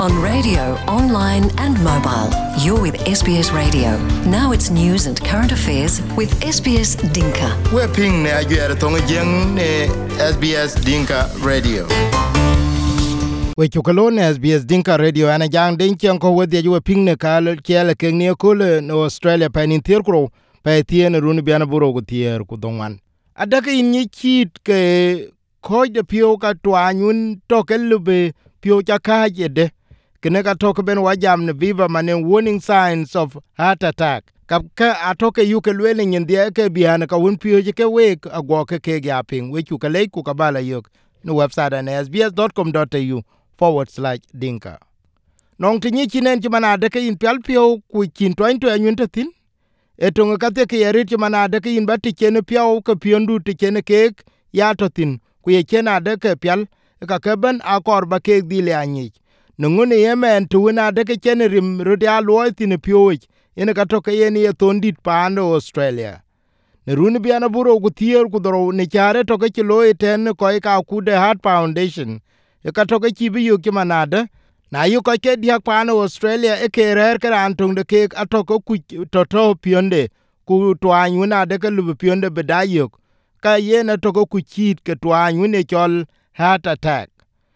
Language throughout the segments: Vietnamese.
on radio, online and mobile. You're with SBS Radio. Now it's news and current affairs with SBS Dinka. We're ping ne ajuere tonga jeng ne SBS Dinka Radio. We chukalone SBS Dinka Radio ana jang den chen ko wedi ajuwe ping ne kal kiele keng kule no Australia pa nin tirkro pa tien run biana buro ko tier ku dongwan. Adaka inyi chit ke koj de pio ka twanyun tokelube pio cha kajede kene ka tok ben wajam ne viva mane warning signs of heart attack kap ka atoke yuke lwele nyindie ke biana ka won pio ke wek agwoke ke gyaping we chu ka le ku ka bala yok no website na sbs.com.au/dinka nong tinyi chinen chimana de ke in pio ku chin twain to anyun tin etonga ka te ke yari chimana de ke in bati chene pio ka piondu te chene ke ya to tin ku ye chena de ke pial ka keben akor ba ke dile anyi nungune yemen tuuna de ke chen rim rudia loiti ne pioch ene ka to ke yeni e tondit pando Australia ne runi biana buro ku tier ku dro ne chare to ke loe ten ko ka ku de Heart Foundation e ka to ke chi bi yu ki manade na yu ko ke dia pano Australia e ke rer ka antung de ke atoko ku to pionde ku twanyuna de ke lu pionde bedayok ka yena to ku chit ke twanyune chol heart attack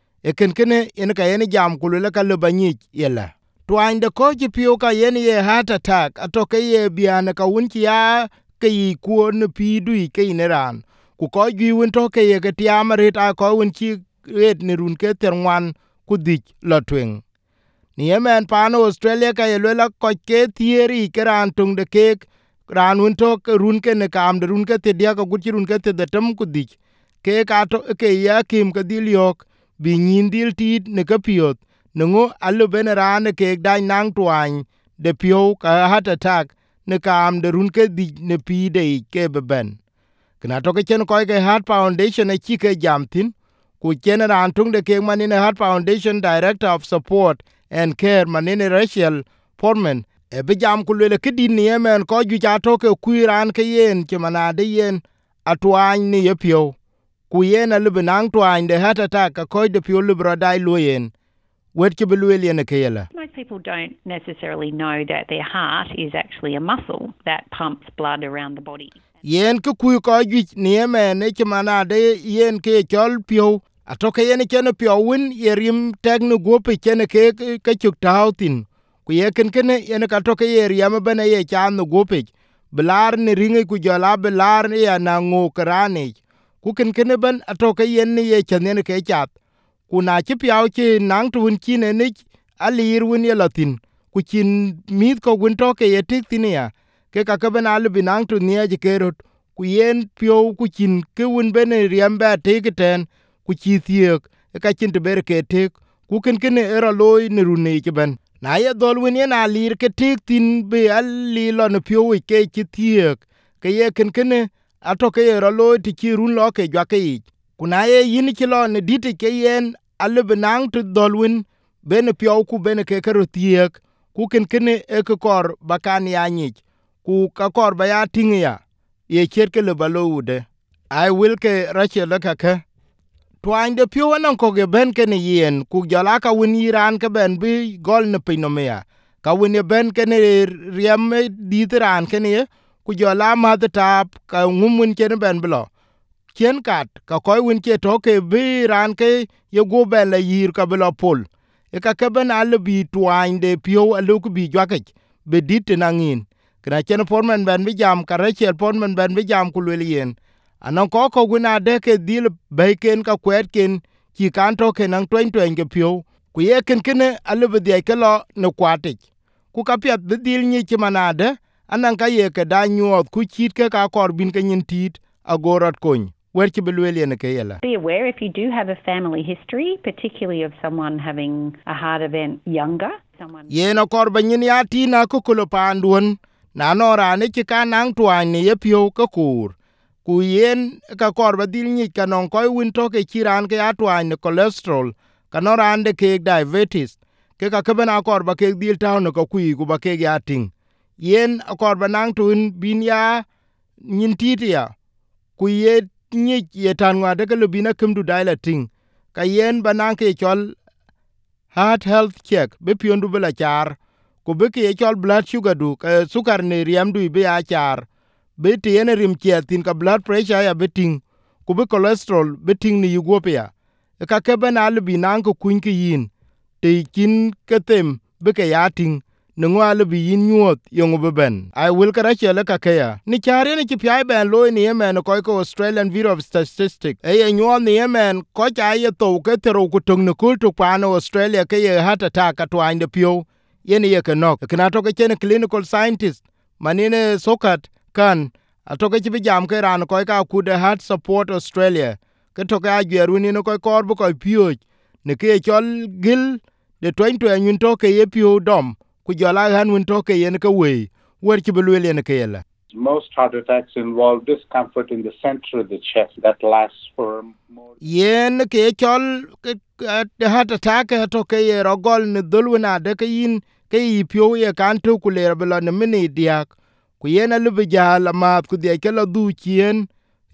kene en ka yen jam kulule ka le banyi yela twany de ko ji pio ka yen ye heart attack atoke ye biana ka wunti ya ke yi kuon pidu ke ineran ku ko gi won to ke ye ke tiamare ta ko wunti red ne run ke terwan ku dik lotwen ni yemen pano Australia ka yelela ko ke tieri keran tung de ke ran won to run ke ne kam de run ke te dia ka guti run ke te de tem ku dik ke ka to ke ya kim ka diliok bi nyindil tit ne ka piot nungu alu benerane ke dai nang twany de pio ka heart attack ne kam de run ke di ne pi de ke beben kana to ke chen ko ke Heart Foundation e chi ke jamtin ku chen ran tung de ke manine Heart Foundation Director of Support and Care manine Rachel Portman e be jam ku le ke di ne yemen ko ju ja to ke kuiran ke yen ke manade yen atwany ne ye pio ku yen alu benang twany de heart attack ko de pio lu brodai loyen wet ke belwel ne ke yela. Most people don't necessarily know that their heart is actually a muscle that pumps blood around the body. Yen ke ku ko ju ne yemen ne ke manade yen ke chol pio atoke yen ke ne pio win yerim tegnu gope ke ke chuk tautin ku ye ken yen ka toke yerim bene ye chan gope blar ne ringe ku jala blar ne ya na ngo krane ku ken ben atoke yen ye chenen ke chat ku na chi piao chi nang tun chi ne ni alir win ye latin ku chin mit ko gun toke ye tik tinia ke ka ben al binang tu nie je kerot ku yen pio ku chin ke win ben riamba te ten ku chi thiek ka chin te ber ke tek ku ken era loy ne rune ke ben na ye dol win ye na lir ke tik tin be ali lo ne pio ke chi thiek ke ye ken atoke era loy ti chi run lo ke jwa ke kuna ye yin ki lo ne dite ke yen alle benang to dolwin ben pio ku ben ke karotiek ku ken e ke kor bakan ya nyich ku ka kor ba ya tingya ye cherke le baloude I will ke Rachel ka ke twany de pio nan ko ge ben ke ne yen ku jala ka win iran ke ben bi gol ne pinomia ka win ye ben ke ne riem ditran ke ne ku jala ma de tap ka ngumun ke ne ben blo chen kat ka koy win ke toke bi ran ke ye go bele yir ka bela pol e ka keben al bi twany de pio alu ku bi jwake be dit na ngin kra chen pormen ben bi jam ka Rachel pormen ben bi jam ku le yen anan ko guna de ke dil be ken ka kwet ken ki kan toke nang twen ke pio ku ye ken alu bi de ke lo ne kwate ku ka pet bi dil ni ki manade anan ka ye ke da nyot ku chit ke ka kor bin ke nyin tit agorot kon. Be aware if you do have a family history, particularly of someone having a heart event younger. Ye no korbanyin ya tina kukulo panduan, na nora ne chika nang tuan ne ye pio kakur. Ku yen ka korbadil ni kanong koi winto ke chiran ke atuan ne cholesterol, kanora ande ke diabetes, ke ka kabena korba ke dil town no kui ku ba ke yating. Yen korba nang tun bin ya nyintitia, ku ye ni ye tanwa de ke lubina kumdu daila ting ka yen banan ke chol heart health check be piondu bela char ku be ke chol blood sugar du sukar ne riam du be a char be te ene rim tin ka blood pressure ya beting ku be cholesterol beting ni Ethiopia ka ke ben al bi nan ko kun ki yin te kin ketem be ke yating ne ngwal bi yin nyuot yong be ben I will kara chele ka ke ya ni chare ni pi ben lo ni yemen ko Australian Bureau of Statistics e nyuot ni yemen ko cha ye to ke tero ku tung ne kul to pa no Australia ke ye heart attack ka twang de pio yen ye ke nok kana to ke chen clinical scientist manine sokat kan atoke chi jam ke ran ko ka ku de heart support Australia ke to ka gyeru ni no ko kor bu ko pio ne ke chol gil de 20 anyun to ke ye pio dom ku jola han won to ke yen ka we wer chi bulwel yen ke yela. Most heart attacks involve discomfort in the center of the chest that lasts for more. Yen ke chol heart attack to ke ye rogol ne dulwina de ke yin ke yi pio ye kan to ku le bela ne mini diak ku yen alu bijala mat ku de ke la du chien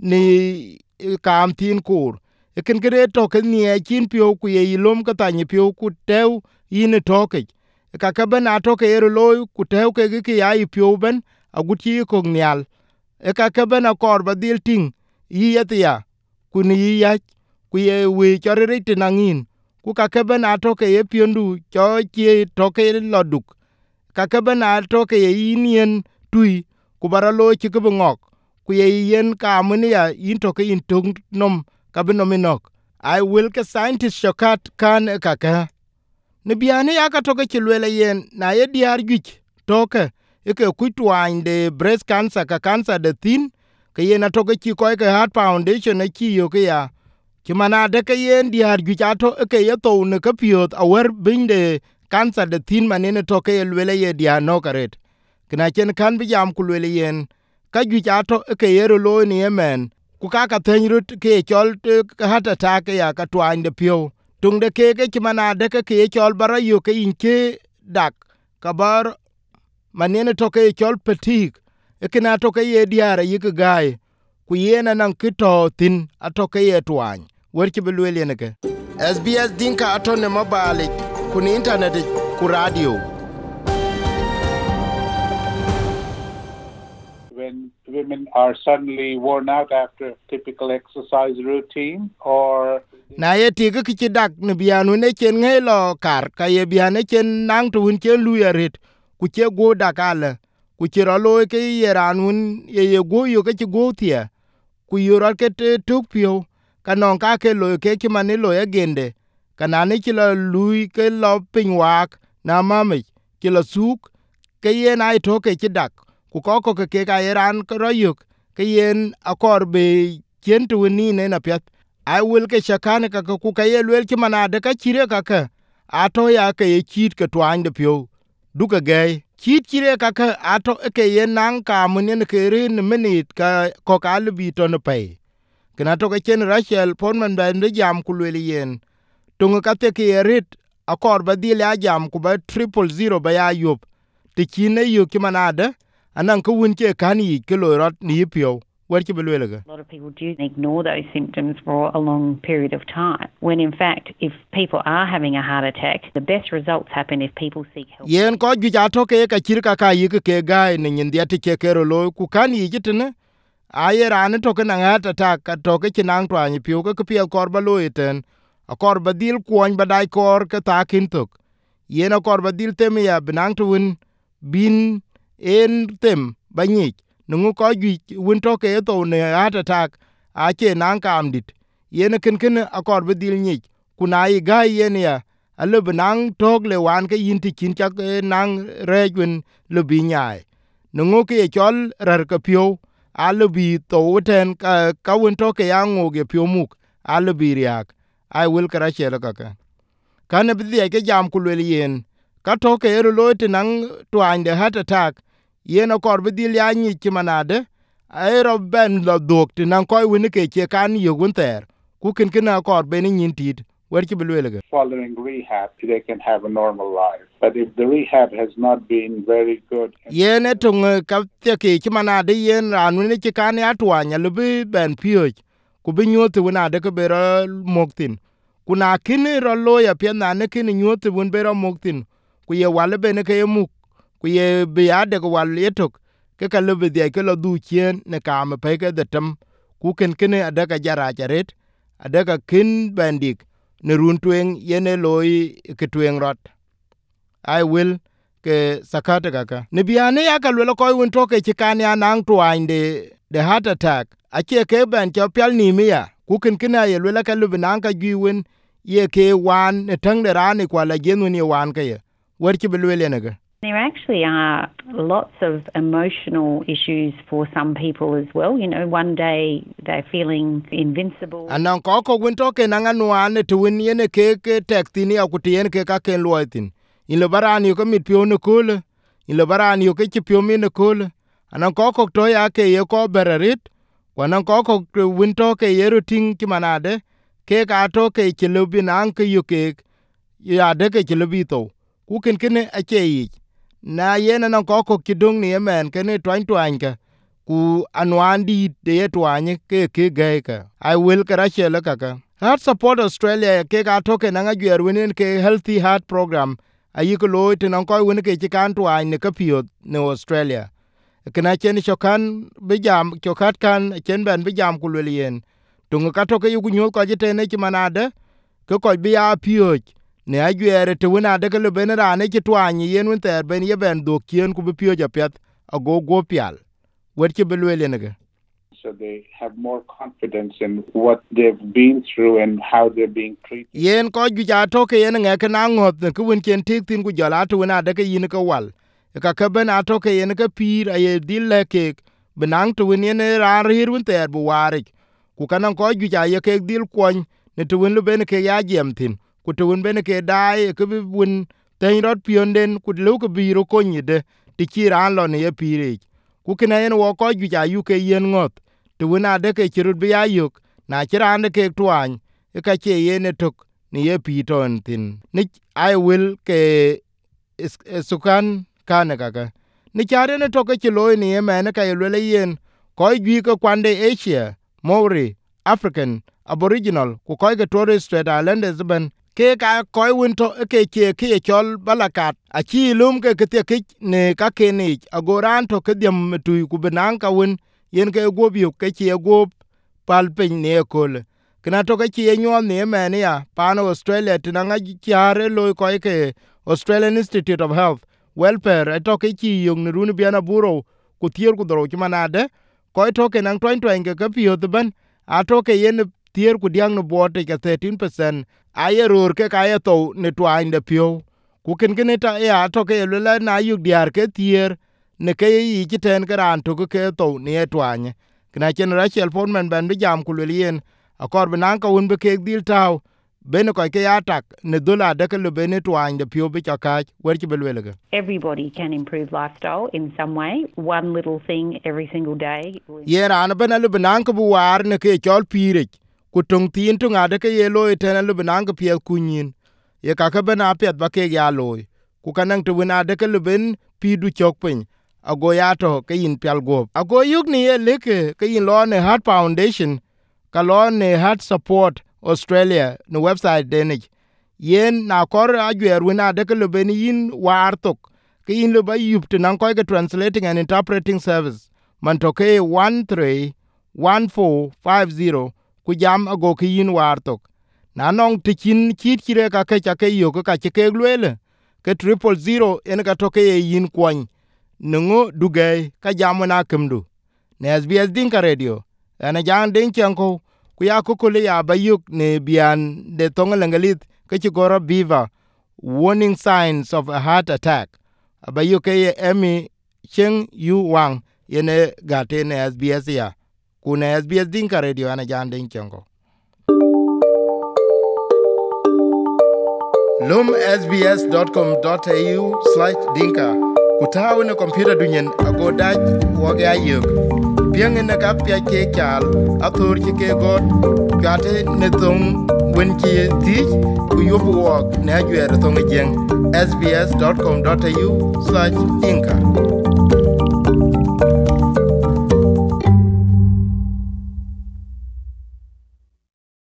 ni kam tin kur ken kre to ke ni chin pio ku ye ilom ka ta ni pio ku tew yin to ke ka ka ben ato ke ero loy ku tew ke ki ya pio ben aguti ko nyal ka ka ben akor badil ting yi yatia ku ni ya ku ye we chore te nangin ku ka ke ben ato ke ye piondu cho chi to ke loduk ka ke ben ato ke yinien tui ku baralo chi ke ngok ku ye yen ka munia yin to ke yin tung nom ka benominok I will ke scientist shokat kan ka ka ne biane ya ka to ke chilwele yen na ye diar gwich to ke ke ku twine de breast cancer ka cancer de thin ke yen to ke chi ko ke heart foundation ne chi yo ke ya ki mana de ke yen diar gwich ato ke ye to ne ke piot awer binde cancer de thin manene to ke lwele ye dia no karet kina chen kan bi jam ku lwele yen ka gwich ato ke yero lo ni yemen ku ka tenrut ke chol heart attack ya ka twine de pio tung de ke mana de ke chol bara yo ke inke dak kabar manene to ke chol petik kina to ke ye diara yi ke gai ku yena nan kito tin ato ke ye twine wer ki belwele ne ke SBS dinka ato ne mobile ku ni internet ku radio. When women are suddenly worn out after a typical exercise routine or na ye ti ke ki dak ne bianu ne chen nge lo kar ka ye biane chen nang tu chen lu yarit ku che go dakale ku che ro lo ke ye ranun ye go yo ke go tie ku yoro ke tuk pio kanon ka ke lo ke ki manilo ye gende kanane ki lo lui ke lo pinwak na mame ki lo suk ke ye na ito ke ki dak ku ko ke ka yeran ko royuk ke yen akor be chen tu ni ne na pet I will ke shakane ka ku ka ye lwel ki manade ka chire ka ka ato ya ke ye chit ke twang de pio duka gay chit chire ka ka ato ke ye nang ka mun ke rin minute ka ko ka libi to no pay kana to ke chen Rachel Portman ben de jam ku lwel yen tunga ka te ke rit akor ba dile a jam ku ba 000 ba ya yop te chine yu ki manade anan ko wun ke kan yi ke lo rot ni pio wer ki belwele ga. A lot of people do ignore those symptoms for a long period of time, when in fact, if people are having a heart attack, the best results happen if people seek help. Yen ko ju ja to ke ka chir ka yi ke ga ne nyin dia te ke ro lo ku kan yi jitne aye ran to ke na heart attack ka to ke nang twa ni pio ke pio kor ba lo iten akor ba dil kwon ba dai kor ke ta kin tok yen akor ba dil tem ya binang tuun bin en tem ba nyik nungu ko ju won to ke to ne heart attack a che nang kam dit yen ken akor ba dil nyik kuna yi ga yen ya alo binang tok le wan ke yin ti kin chak nang rejwen le bi nyai nungu ke chol rar ka pio alo bi to ten ka won to ke yango ge pio muk alo bi riak I will kara chela ka kan bi ke jam ku le yen ka to ke ro lo te nang twan de heart attack yen akor bi dil ya nyi ti manade aero ben lo dok te nang ko woni ke che kan yo gun ter ku ken akor be ni nyin tit wer ki bilwele. Following rehab, they can have a normal life. But if the rehab has not been very good, yen tung ka te ke ti manade yen anu ni ti kan ya twanya lu bi ben pio ku bi nyote wona de ke be moktin kuna kini ro lo ya pia na ne kini nyoti won bero muktin ku ye wale be ne ke muk ku ye be ade ko wal yetok ke ka lobe de ke lo du chien ne ka me pe ke de tem ku ken kene ada ka jara jaret ada ka kin bandik ne run twen yene loy ke twen rot I will ke sakata kaka ne biane ya ka lo ko won to ke kan ya nang twain de heart attack ache ke ban cho pyal ni mi ya ku ken kina ye lo ka lo binan ka giwen ye ke wan ne tang de rani kwa la genu ni wan ka ye wer ki belwele ne ga. There actually are lots of emotional issues for some people as well. You know, one day they're feeling invincible. Anan ko win to ke nanga nuane to win yene ke tek tini akutien ke ka ken loitin. In le barani ko mit pio ne kole. In le barani ko ke pio mi ne kole. Anan ko to ya ke ye ko bererit. Wanan ko win to ke yero ting ki manade ke ka to ke chilubi nan ke yu ke ya de ke chilubi to. Ku ken kene ache yi. Na yena nan ko kidung ni men kene twain ka ku anwandi de twanye ke geka I will karachela kaka Heart Support Australia ke ka toke na ngajwer winen ke Healthy Heart Program ayiko lo te nan ko winen ke kan twany ne ka pio ne Australia kana chen chokan bijam chokat kan chen ben bijam kulelien tunga ka toke yugu nyol ko jete ne chimanade ke ko biya pio ne ajwere te wona de ke ben ra ne kitwanyi yen won ter ben ye ben do kien ku pio japet ago pial wer ke belwele ne. So they have more confidence in what they've been through and how they're being treated. Yen ko ju ja to ke yen nge na ngot ne ku won ken tik tin ku jala to wona de ke yin ka wal ka ka ben ato ke yen ka pir aye dille ke benang to won yen ra rir won ter bu ware ku kanan ko ju ja ye ke dil kwon ne to won lu ben ke ya jem tin ku to won ben ke dai ke bi won ten rot pionden ku lu ko biro konyide ti kiran lo ne ye pire ku kina yen wo ko ju ja yu ke yen ngot to wona de ke chirut bi ayuk na kiran ke twan e ka che yen tok ni ye piton tin ni I will ke sukan kana kaka ni chare ne to ke chilo ni ye mene ka yele yen ko ju ko kwande Asia Maori African Aboriginal ku ko ke Torres Strait Islanders ben ke ka koy winto ke chol balakat a chi lum ke ke ne ka ke ni agoran to ke dem tu ku benang ka win yen ke gobiu ke chi go palpin ne kol kana to ke chi nyo ne me ne ya pano Australia tinanga chiare lo ko ke Australian Institute of Health Welfare to ke chi yung ne runu biana buro ku tier ku dro chi manade ko to ke nang twain ke pio de ban a to ke yen tier ku diang no bote ke 13% aye rur ke kaye to ne twain de pio ku ken ta ya to ke le na yu diar ke tier ne ke yi jiten karan to ke to ne twain kana chen Rachel Portman ban bi jam ku le yen akor banan ka un be ke dil taw ben ko ke atak ne dola de ke le ben twain de pio bi ka wer ki belwele. Everybody can improve lifestyle in some way. One little thing every single day. Yera an ben le banan ko bu war ne ke chol pire ku tung tin tu ngade ke ye loy tena lu benang ke pie kunyin ye ka ka bena pet ba ke ya loy ku kanang tu na de ke lu ben pi du chok pin ago ya to ke yin pial go ago yug ni ye leke ke yin lo ne Heart Foundation ka lo ne Heart Support Australia no website de yen na kor agwer wina de ke lu ben yin war tok ke yin lu ba yup tinang ko ke translating and interpreting service man to ke 131450 ku jam ago ki yin war tok na nong tikin chit kire ka ke yo ka ke glwele ke 000 en ka to ke yin kwon nungu duge ka jam na kemdu ne SBS Dinka Radio ana jang den chanko ku ya ko le ya bayuk ne bian de tongalangalit ke ci goro Viva warning signs of a heart attack abayuk ke Emi Cheng Yu Wang yene gate ne SBS ya kuna SBS Dinka Radio ana jande nchongo lum sbs.com.au/dinka kutawu ne computer dunyen ago daj woga ayuk pienge ne ka pya ke chal athor ke god gate ne thong wen ki ti ku yobu wok ne ajwer thong jeng sbs.com.au/dinka